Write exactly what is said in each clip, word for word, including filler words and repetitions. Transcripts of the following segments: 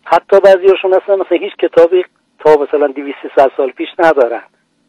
حتی بعضیاشون اصلا مثلا هیچ کتابی تا مثلا دویست سال پیش ندارن.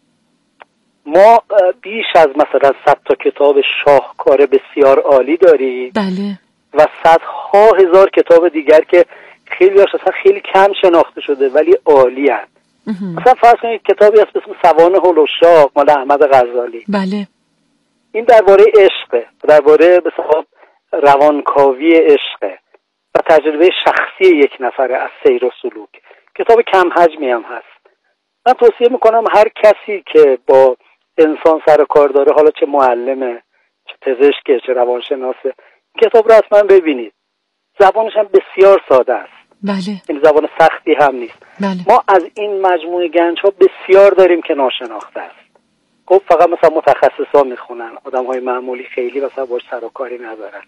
ما بیش از مثلا صد تا کتاب شاهکار بسیار عالی داریم. بله. و صدها هزار کتاب دیگر که خیلی هاش اصلا خیلی کم شناخته شده ولی عالی هست. مثلا فرض کنید کتابی هست به اسم سوانح العشاق مال احمد غزالی. بله. این درباره عشقه، درباره به اصطلاح روانکاوی عشقه و تجربه شخصی یک نفره از سیر و سلوک. کتاب کم حجمی هم هست. من توصیه میکنم هر کسی که با انسان سر کار داره، حالا چه معلمه، چه پزشکه، چه روانشناسه، کتاب رو حتما ببینید. زبانش هم بسیار ساده است. بله. این زبان سختی هم نیست. بله. ما از این مجموعه گنج ها بسیار داریم که ناشناخته است. خب فقط مثلا متخصصا میخونن، آدم های معمولی خیلی مثلا باش سر و کاری ندارن.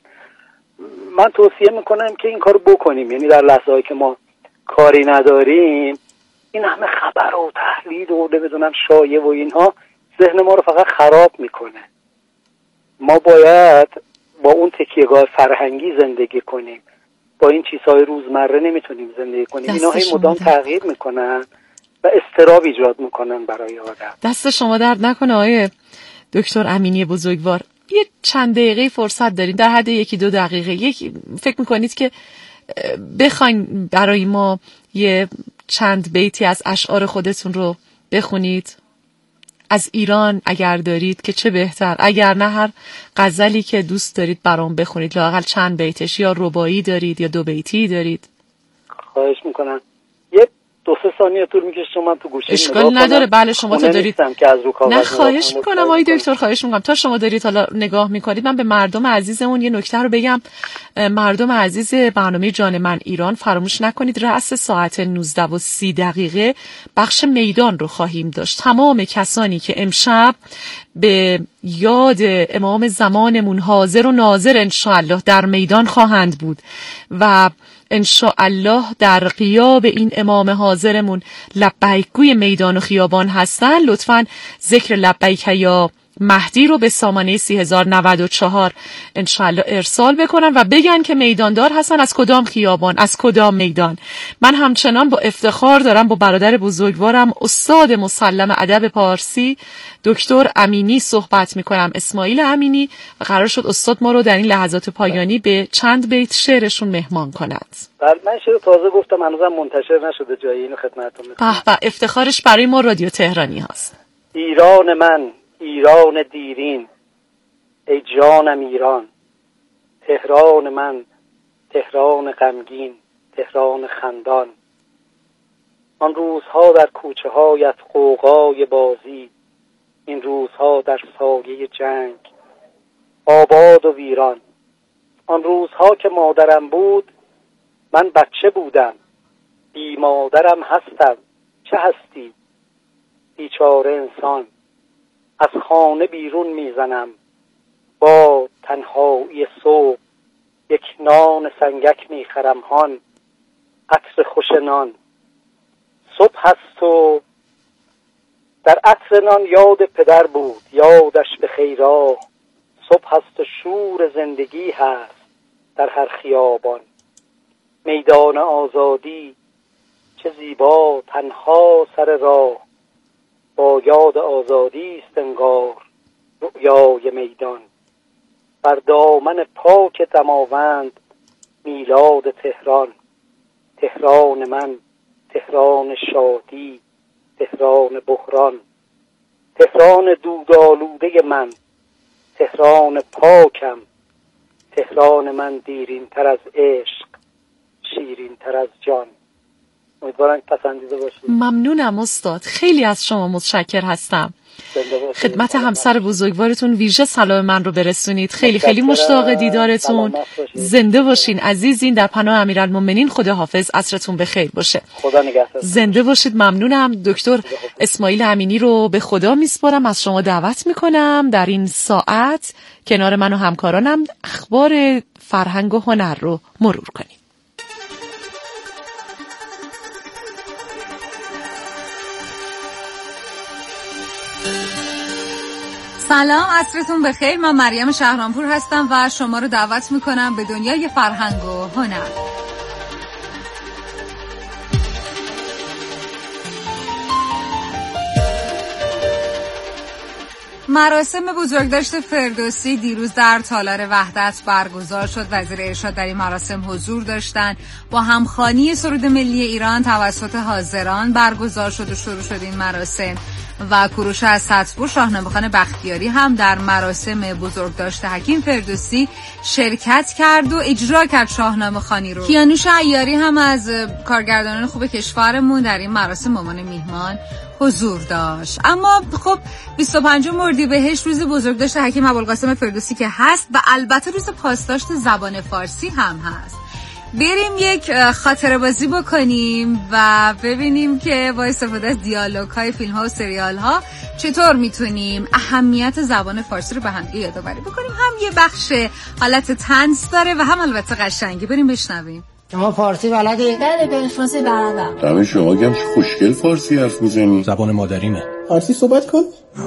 من توصیه میکنم که این کارو بکنیم، یعنی در لحظه هایی که ما کاری نداریم این همه خبر و تحلیل و نمیدونم شایعه و اینها ذهن ما رو فقط خراب میکنه. ما باید با اون تکیهگاه فرهنگی زندگی کنیم، با این چیزهای روزمره نمیتونیم زندگی کنیم. اینا هی مدام تغییر میکنن و اضطراب ایجاد میکنن برای آدم. دست شما درد نکنه آقای دکتر امینی بزرگوار. یه چند دقیقه فرصت دارین، در حد یکی دو دقیقه، یک فکر میکنید که بخواین برای ما یه چند بیتی از اشعار خودتون رو بخونید از ایران اگر دارید که چه بهتر، اگر نه هر غزلی که دوست دارید برام بخونید، لااقل چند بیتش، یا رباعی دارید یا دو بیتی دارید. خواهش میکنم. یه دو سه ثانیه طول میکشه چون من تو گوشیم اشکال نداره. بله شما تا دارید نه خواهش میکنم آقای دکتر، خواهش میکنم تا شما دارید حالا نگاه میکنید. من به مردم عزیزمون یه نکته رو بگم. مردم عزیز برنامه جان من ایران، فراموش نکنید رأس ساعت نوزده و سی دقیقه بخش میدان رو خواهیم داشت. تمام کسانی که امشب به یاد امام زمانمون حاضر و ناظر انشاءالله در میدان خواهند بود و انشاءالله در غیاب این امام حاضرمون لبیک گوی میدان و خیابان هستن، لطفاً ذکر لبیک یا مهدی رو به سامانه سی هزار و نود و چهار انشاءالله ارسال بکنن و بگن که میداندار هستن از کدام خیابان، از کدام میدان. من همچنان با افتخار دارم با برادر بزرگوارم استاد مسلم ادب پارسی دکتر امینی صحبت میکنم، اسماعیل امینی، و قرار شد استاد ما رو در این لحظات پایانی به چند بیت شعرشون مهمان کند. بله من شعر تازه گفتم، هنوزم منتشر نشده جایی، اینو خدمتتون میگم. به به، افتخارش برای ما رادیو تهرانی هست. ایران من، ایران دیرین، ای جانم ایران، تهران من، تهران غمگین، تهران خندان. آن روزها در کوچه هایت غوغای بازی، این روزها در سایه جنگ آباد و ویران. آن روزها که مادرم بود من بچه بودم، بی مادرم هستم چه هستی بیچاره انسان. از خانه بیرون میزنم با تنهایی صبح، یک نان سنگک میخرم هان عطر خوش نان. صبح هست و در عطر نان یاد پدر بود، یادش به خیراه. صبح هست و شور زندگی هست در هر خیابان. میدان آزادی چه زیبا تنها سر راه، با یاد آزادی است انگار رؤیای میدان. بر دامن پاک دماوند میلاد تهران، تهران من، تهران شادی، تهران بحران. تهران دودآلوده من، تهران پاکم، تهران من دیرین تر از عشق، شیرین تر از جان. امیدوارم پسندیده باشید. ممنونم استاد، خیلی از شما متشکر هستم. خدمت همسر بزرگوارتون ویژه سلام من رو برسونید. خیلی خیلی مشتاق دیدارتون. زنده باشین عزیزین، در پناه امیرالمومنین. خدا حافظ، عصرتون بخیر باشه. خدا نگهدار. زنده باشید. ممنونم. دکتر اسماعیل امینی رو به خدا میسپارم. از شما دعوت میکنم در این ساعت کنار من و همکارانم اخبار فرهنگ و هنر رو مرور کنیم. سلام، عصرتون بخیر. من مریم شهرانپور هستم و شما رو دعوت میکنم به دنیای فرهنگ و هنر. مراسم بزرگداشت فردوسی دیروز در تالار وحدت برگزار شد. وزیر ارشاد در این مراسم حضور داشتند. با همخوانی سرود ملی ایران توسط حاضران برگزار شد و شروع شد این مراسم و کوروش از سطبور شاهنامه‌خوان بختیاری هم در مراسم بزرگداشت حکیم فردوسی شرکت کرد و اجرا کرد شاهنامه‌خوانی رو. کیانوش عیاری هم از کارگردانان خوب کشورمون در این مراسم به عنوان میهمان حضور داشت. اما خب بیست و پنجم اردیبهشت روز بزرگداشت حکیم ابوالقاسم فردوسی که هست و البته روز پاسداشت زبان فارسی هم هست. بریم یک خاطره بازی بکنیم و ببینیم که با استفاده از دیالوگ های فیلم ها و سریال ها چطور میتونیم اهمیت زبان فارسی رو به هم یادآوری بکنیم. هم یه بخش حالت طنز داره و هم البته قشنگی. بریم بشنویم. شما فارسی بلدی؟ بله به فارسی بلدم. دم شما گم خوشگل فارسی حرف میزنی. زبان مادریمه. فارسی صحبت کن.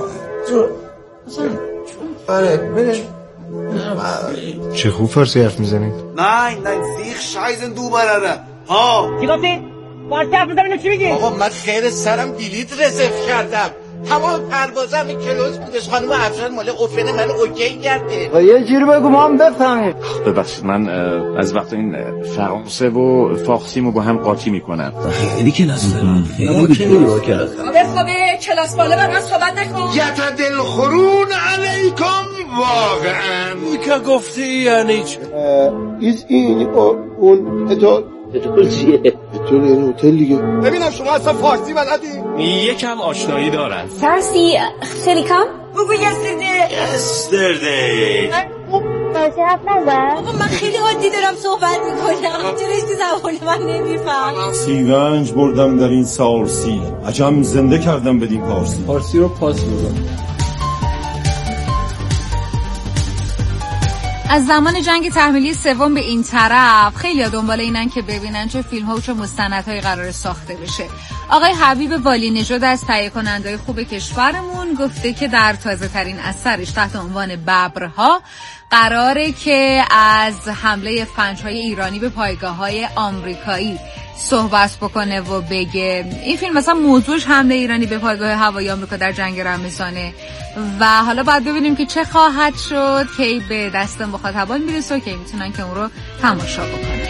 آره بله. چه خوب فارسی حرف میزنی. نه نه سیخ شایزن دو براره ها. چی گفتی؟ فارسی حرف میزنی چی میگی؟ آقا من خیر سرم دیلیت رزرو کردم. همون پروازم این کلوز بودش. خانم افشار مال اوپن من اوکی کرده. و یه جوری بگو ما هم بفهمیم. ببخشید من از وقت این فرانسه و فارسیمو با هم قاطی میکنم. خیلی کلاس دارم. خیلی کرد. بخوابه کلاس بالا برام صحبت نکن. یتدل خرون علیکم واقعا. اون که گفتی یعنی چه؟ ایز این اون اتول اتول چیه؟ اتول این هتل دیگه. ببینم شما اصلا فارسی بلدی؟ یکم آشنایی دارن. فارسی خیلی کم؟ بگو یسترده. یسترده. فارسی حرف نزن. بابا من خیلی عادی دارم صحبت میکنم. چرا هیچ زبان من نمیفهم؟ سیرنج بردم در این سارسی. عجم زنده کردم بدین پارسی. پارسی رو پاس بودم. از زمان جنگ تحمیلی سوم به این طرف خیلی دنبال اینن که ببینن چه فیلم ها و چه مستندهایی قرار ساخته بشه. آقای حبیب والی نژاد از تهیه کننده‌های خوب کشورمون گفته که در تازه ترین اثرش تحت عنوان ببرها قراره که از حمله فنج‌های ایرانی به پایگاه‌های آمریکایی صحبت بکنه و بگه. این فیلم مثلا موضوعش حمله ایرانی به پایگاه هوایی آمریکا در جنگ رمضانه و حالا باید ببینیم که چه خواهد شد، کی به دست مخاطبان میرسه و کی میتونن که اون رو تماشا بکنن.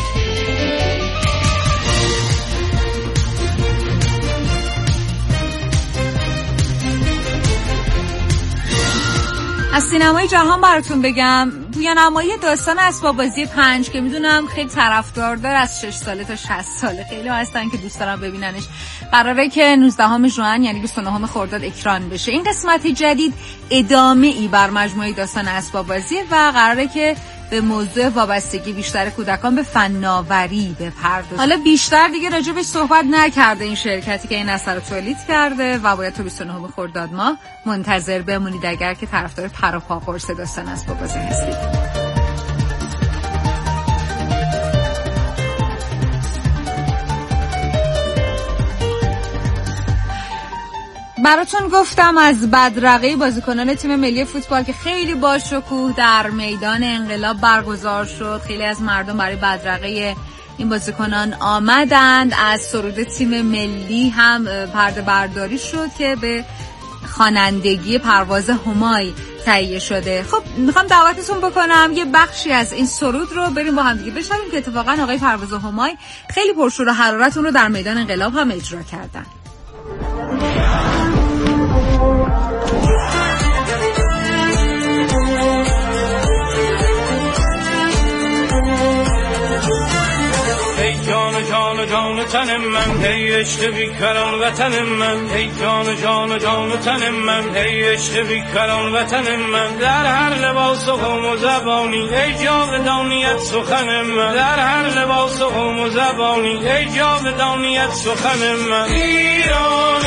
از سینمای جهان براتون بگم، پویانمایی داستان اسباب بازی پنج که میدونم خیلی طرفدار داره، از شش ساله تا شصت ساله خیلی هستن که دوست دارن ببیننش. قراره که نوزدهم ژوئن یعنی بیست و نهم خرداد اکران بشه. این قسمت جدید ادامه ای بر مجموعه داستان اسباب بازی و قراره که به موضوع وابستگی بیشتر کودکان به فناوری بپردازه. حالا بیشتر دیگه راجبش صحبت نکرده این شرکتی که این اثر رو تولید کرده و باید تو بیست و نهم خرداد ماه منتظر بمونید اگر که طرفدار پر و پا قرص داستان اسباب بازی هستید. براتون گفتم از بدرقه بازیکنان تیم ملی فوتبال که خیلی با شکوه در میدان انقلاب برگزار شد. خیلی از مردم برای بدرقه این بازیکنان آمدند. از سرود تیم ملی هم پرده برداری شد که به خوانندگی پرواز همای تهیه شده. خب میخوام دعوتتون بکنم یه بخشی از این سرود رو بریم با هم دیگه بشنویم که اتفاقا آقای پرواز همای خیلی پرشور و حرارت اون رو در میدان انقلاب هم اجرا کردن. جان جان جان تن من هی عشق بیکران وطن من، هی جان جان جان تن من هی عشق بیکران وطن من، در هر لباس و قوم و زبانی ای جاودانیت سخن من، در هر لباس و قوم و زبانی ای جاودانیت سخن من. ایران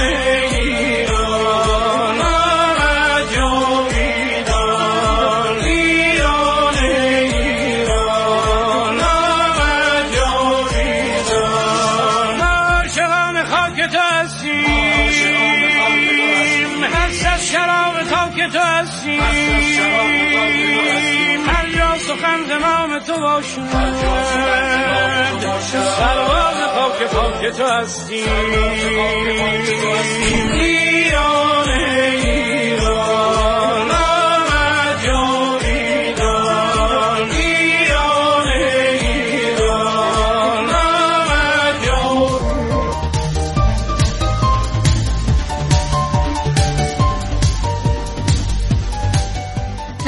ایران آمد جاویدان، ایران ایران آمد جاویدان، عاشقان خاک تو هستیم، هست از شراب تاک تو هستیم، هر جا سخن زمام تو باشد، سرواز خاک خاک تو هستیم. ایران ایران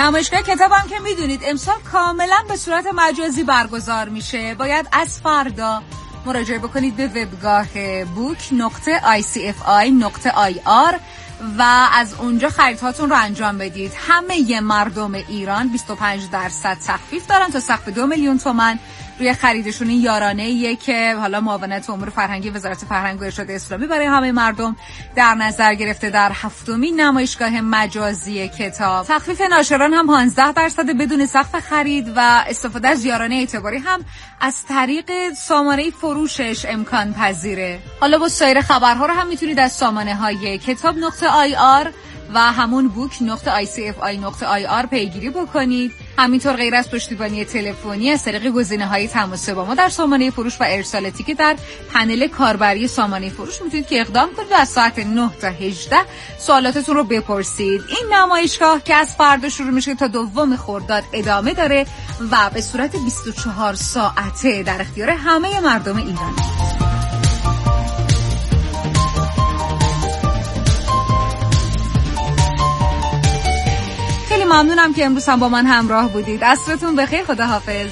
نمایشگاه کتاب هم که میدونید امسال کاملا به صورت مجازی برگزار میشه. باید از فردا مراجعه بکنید به وبگاه بوک نقطه آی سی اف آی نقطه آی آر و از اونجا خریدهاتون رو انجام بدید. همه مردم ایران بیست و پنج درصد تخفیف دارن تا سقف دو میلیون تومان روی خریدشون. این یارانه‌ایه که حالا معاونت امور فرهنگی وزارت فرهنگ و ارشاد اسلامی برای همه مردم در نظر گرفته در هفتمین نمایشگاه مجازی کتاب. تخفیف ناشران هم پانزده درصد بدون سقف خرید و استفاده از یارانه اعتباری هم از طریق سامانه فروشش امکان پذیره. حالا با سایر خبرها رو هم میتونید از سامانه‌های کتاب نقطه آی آر و همون بوک نقطه آی سی اف آی نقطه آی آر پیگیری بکنید. همینطور غیر از پشتیبانی تلفنی از طریق گزینه‌های تماس با ما در سامانه فروش و ارسال تیکت در پنل کاربری سامانه فروش میتونید که اقدام کنید و از ساعت نه تا هجده سوالاتتون رو بپرسید. این نمایشگاه که از فردا شروع میشه تا دوم خرداد ادامه داره و به صورت بیست و چهار ساعته در اختیار همه مردم ایران. خیلی ممنونم که امروز هم با من همراه بودید. عصرتون بخیر. خداحافظ.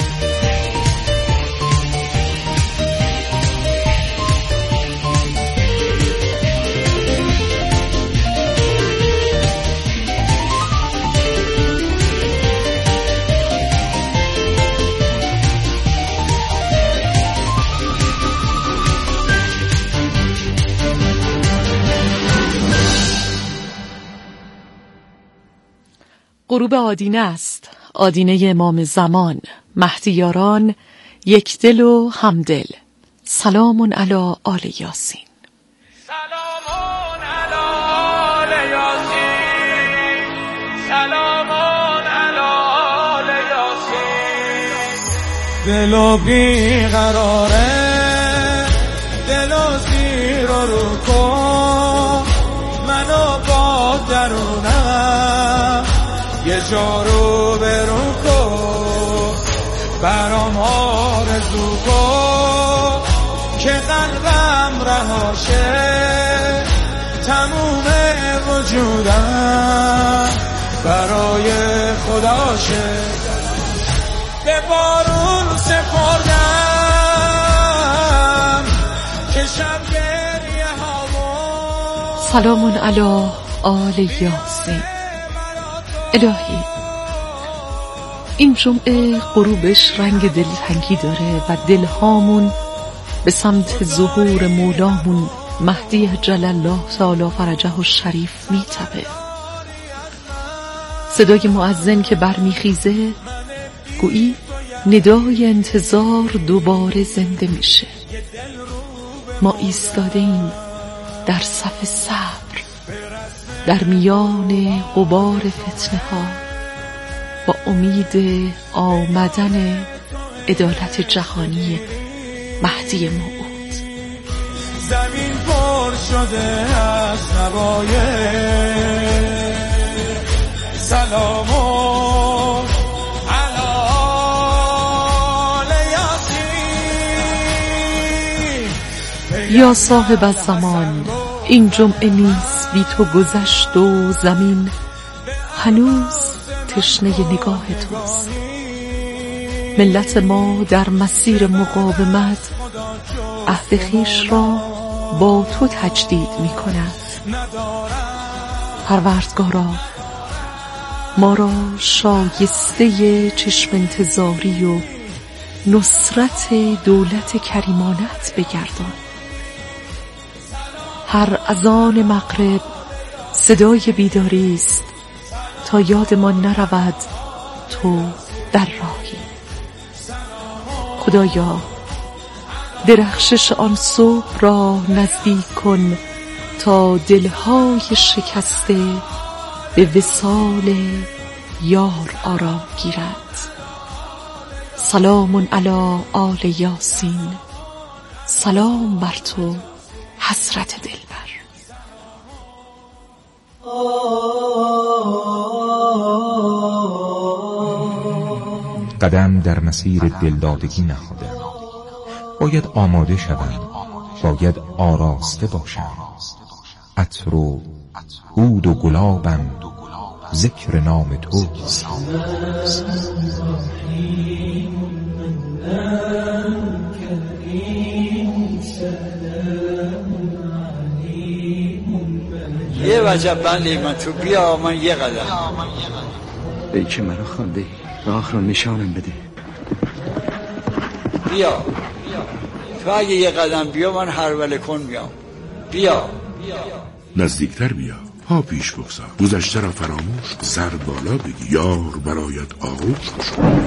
غروب آدینه است، آدینه امام زمان، مهدیاران، یک دل و همدل. سلام علی آل یاسین. سلام علی آل یاسین، سلام علی آل یاسین. دل بی قراره، دل زیر رو کن، منو با درونم یه جا رو برو کن، برام آرزو کن که قلبم رهاشه، تموم وجودم برای خداشه. به بارون سپردم که شب گریه هوا. سلام علی آل یاسین. الهی این جمعه غروبش رنگ دلتنگی داره و دلهامون به سمت ظهور مولامون مهدی جل الله تعالی فرجه الشریف میتپه. صدای مؤذن که برمیخیزه گویی ندای انتظار دوباره زنده میشه. ما ایستاده ایم در صف صبر، در میان غبار فتنه ها، با امید آمدن عدالت جهانی مهدی موعود. زمین پر شده از نوای سلام علی آل یاسین. یا صاحب الزمان، این جمعه نیست بی تو گذشت و زمین هنوز تشنه نگاه توست. ملت ما در مسیر مقاومت عهد خویش را با تو تجدید می کند. پروردگارا ما را شایسته چشم انتظاری و نصرت دولت کریمانت بگردان. هر اذان مغرب صدای بیداری است تا یادمان نرود تو در راهی. خدایا درخشش آن صبح را نزدیک کن تا دلهای شکسته به وصال یار آرام گیرد. سلام علی آل یاسین. سلام بر تو حسرت دلبر. قدم در مسیر دلدادگی نهادم. باید آماده شوم، باید آراسته باشم. عطر و عود و گلابم ذکر نام توست. یه وجب بندی من تو بیا من یه قدم. ای که مرا خوانده راه را نشانم بده. بیا تو اگه یه قدم بیا من هرول کن میام. بیا نزدیکتر بیا، پا پیش بگذار، گذشته را فراموش، سر بالا بگی، یار برایت آغوش بشو.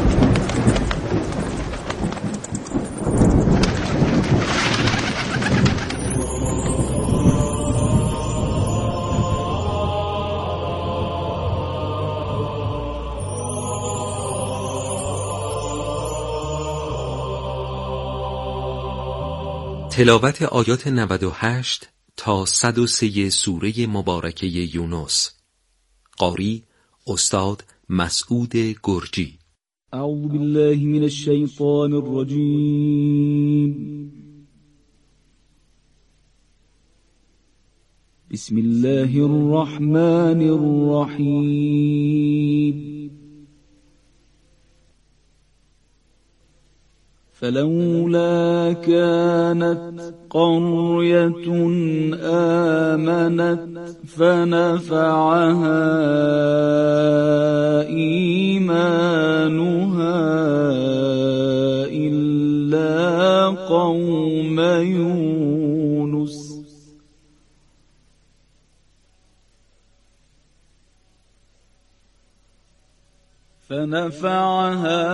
تلاوت آیات نود و هشت تا صد و سه سوره مبارکه یونس. قاری استاد مسعود گرجی. اعوذ بالله من الشیطان الرجیم. بسم الله الرحمن الرحیم. فلولا كانت قرية آمنت فنفعها إيمانها إلا قوم يونس فنفعها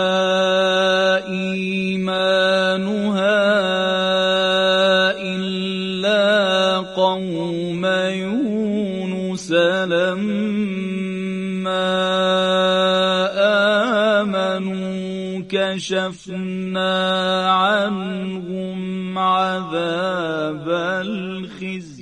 إيمانها إلا قوم يونس لما آمنوا كشفنا عنهم عذاب الخزي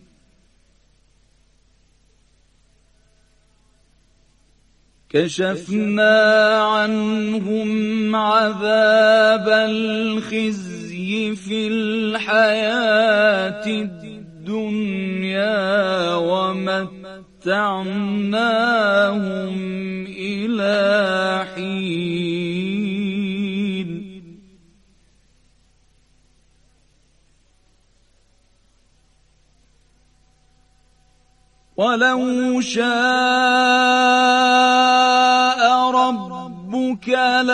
كشفنا عنهم عذاب الخزي في الحياة الدنيا ومتعناهم إلى حين ولو شاء ربك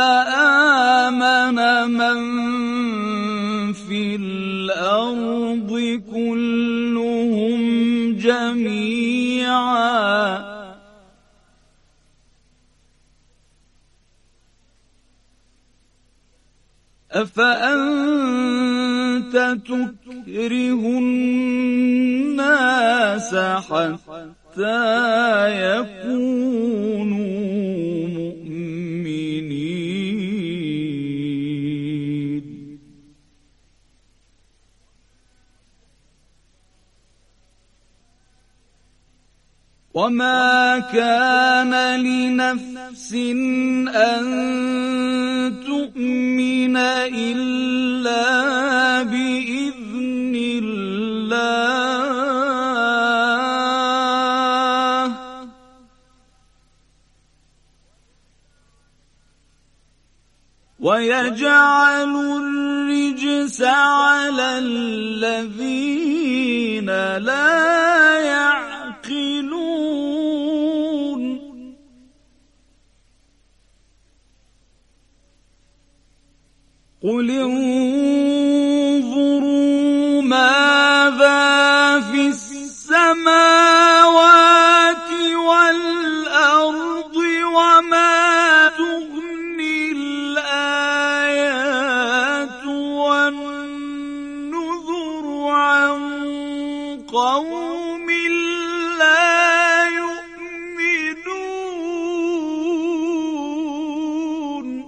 لآمن من في الأرض كلهم جميعا أفأنت تكره الناس حتى يكونوا مؤمنين وما كان لنفس أن تؤمن إلا بإذن الله ويجعل الرجس على الذين لا يعقلون قل انظروا ماذا في السماوات والأرض وما تغني الآيات والنذر عن قوم لا يؤمنون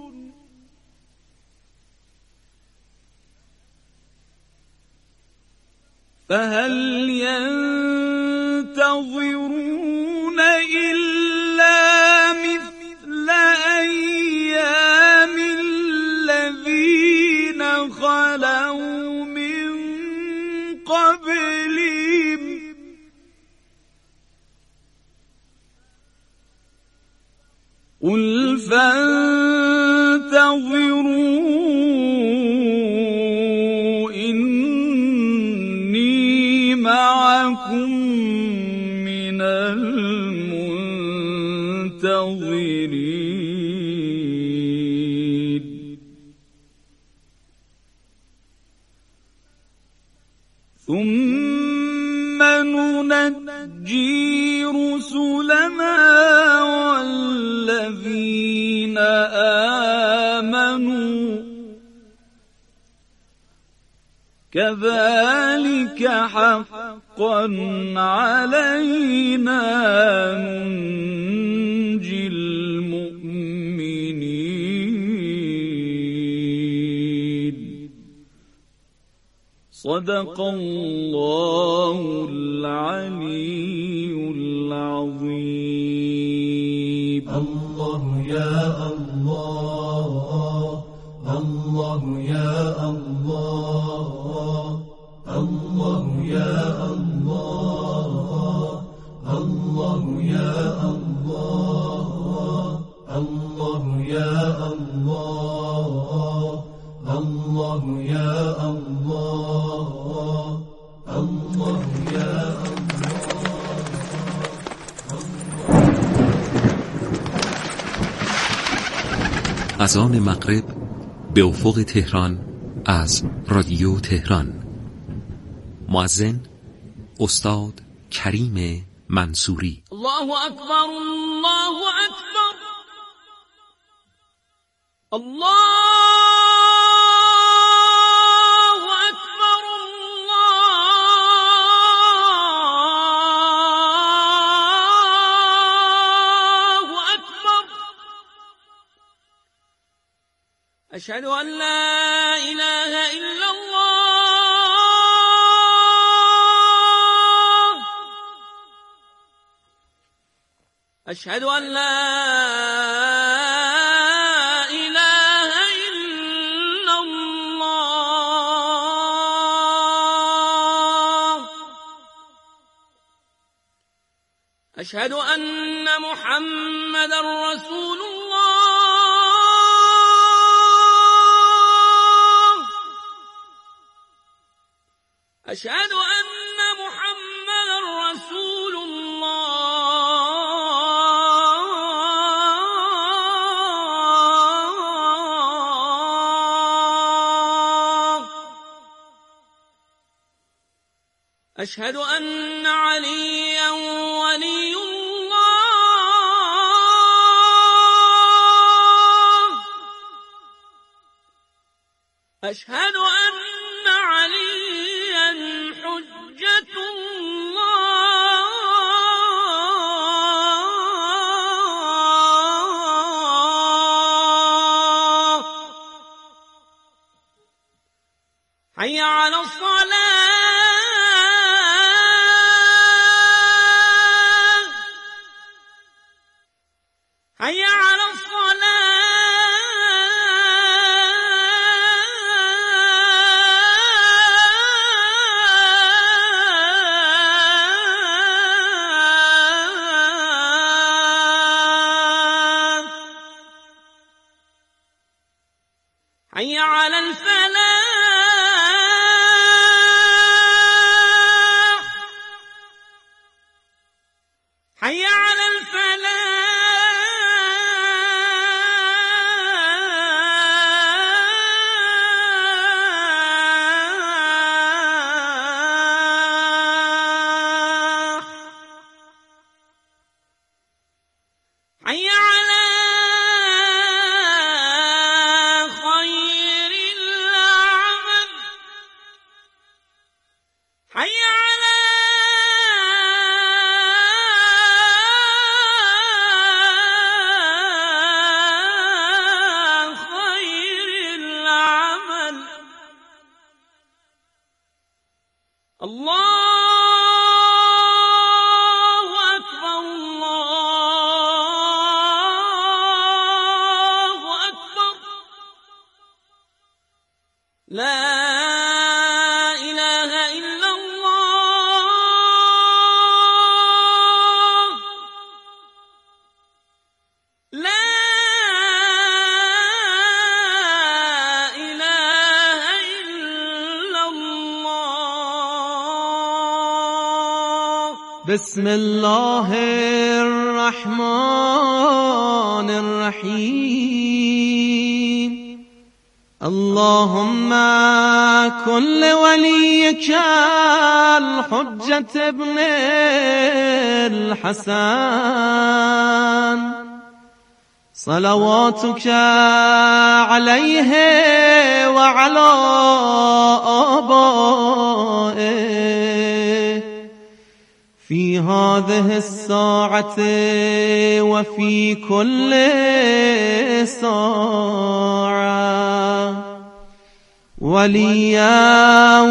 فهل ينتظرون إلا مثل أيام الذين خلوا من قبلهم قل فانتظروا إني معكم من المنتظرين ثم ننجي رسلنا والذين آمنوا كذلك حقا علينا ننجي المؤمنين صدق الله العلي العظيم. الله يا الله الله يا الله الله يا الله الله يا الله الله يا الله الله يا الله الله يا اذان مغرب به افق تهران از رادیو تهران. مؤذن استاد کریم منصوری. الله اکبر الله اکبر الله اکبر الله اکبر اشهد ان لا اله الا الله اشهد ان لا اله الا الله اشهد ان محمدا رسول أشهد أن محمدا رسول الله أشهد أن عليا ولي الله أشهد أن عليا حجة الله حي على الصلاة حي على الصلاة حي على الفلاح حي على الفلاح حي على حي على خير العمل الله أكبر الله أكبر لا إله إلا الله لا بسم الله الرحمن الرحیم اللهم کن لولیک الحجة ابن الحسن صلواتك عليه وعلى آبائه في هذه الساعة وفي كل ساعة وليا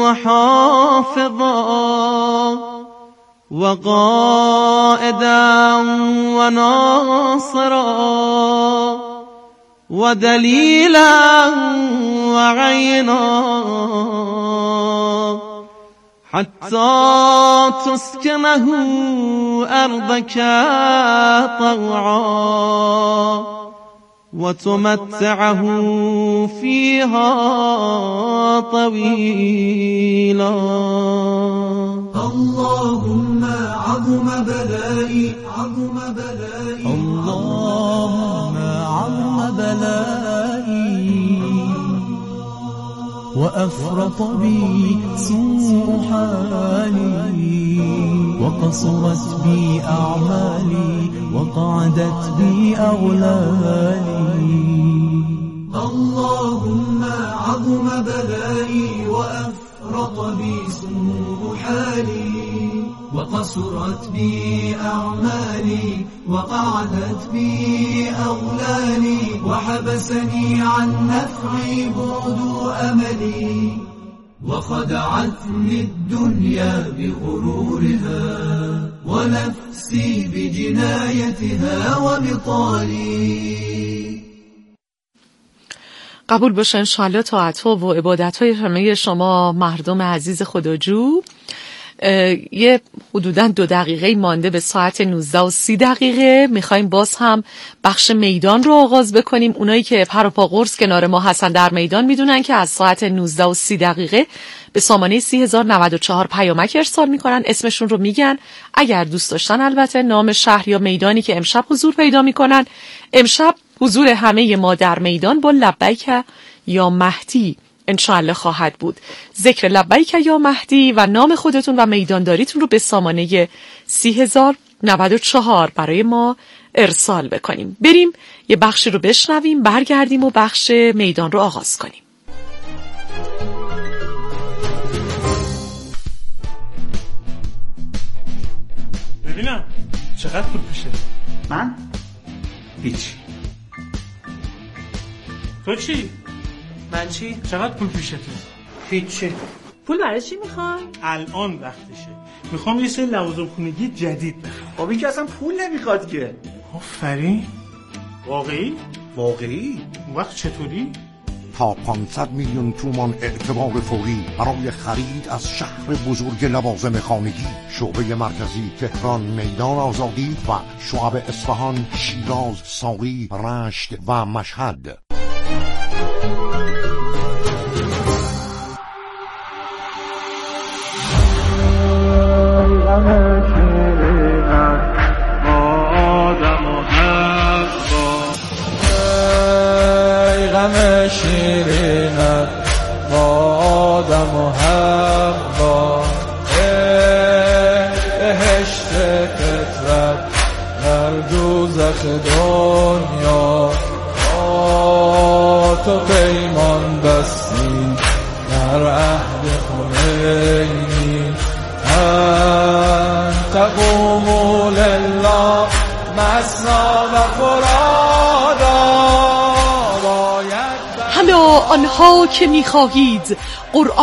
وحافظا وقائدا وناصرا ودليلا وعينا حتى تسكنه أرضك طوعا وتمتعه فيها طويلا اللهم عظم بلائي عظم بلائي اللهم عظم بلائي وأفرط بي سوء حالي وقصرت بي أعمالي وقعدت بي أغلالي اللهم عظم بلائي وأفرط بي سوء حالي وقصرت بي أعمالي وقعدت بي أغلالي وحبسني عن نفعي بعد أملي وخدعتني الدنيا بغرورها ونفسي بجنايتها وبطالي. قبول باشه انشاءالله طاعت‌ها و عبادت‌های همه شما مردم عزیز خداجو. یه حدوداً دو دقیقه مانده به ساعت نوزده و سی دقیقه. میخوایم باز هم بخش میدان رو آغاز بکنیم. اونایی که پر و پا قرص کنار ما هستن در میدان میدونن که از ساعت نوزده و سی دقیقه به سامانه سی هزار و نود و چهار پیامک ارسال میکنن، اسمشون رو میگن، اگر دوست داشتن البته نام شهر یا میدانی که امشب حضور پیدا میکنن. امشب حضور همه ما در میدان با لبیک یا مهدی انشاءالله خواهد بود. ذکر لبیک یا مهدی و نام خودتون و میدانداریتون رو به سامانه سی هزار و نود و چهار برای ما ارسال بکنیم. بریم یه بخشی رو بشنویم، برگردیم و بخش میدان رو آغاز کنیم. ببینم چقدر پول پیشه؟ من؟ هیچ. تو چی؟ من چی؟ چقدر پول پیشته؟ هیچی. پول برای چی میخوای؟ الان وقتشه. میخوام یه سری لوازم خونگی جدید بخرم. خب این که اصلا پول نمیخواد که. آفرین. واقعی؟ واقعی؟ اون وقت چطوری؟ تا پانصد میلیون تومان اعتبار فوری برای خرید از شهر بزرگ لوازم خانگی. شعبه مرکزی تهران، میدان آزادی و شعب اصفهان، شیراز، ساقی، رشت و مشهد. غم شیرینت با آدم و حوا بهشت فطرت در دوزخ دنیا با تو پیمان بستی در عهد خمینی انت قوموا لله مثنا و فرادا. همه آنها که می‌خواهید قرآن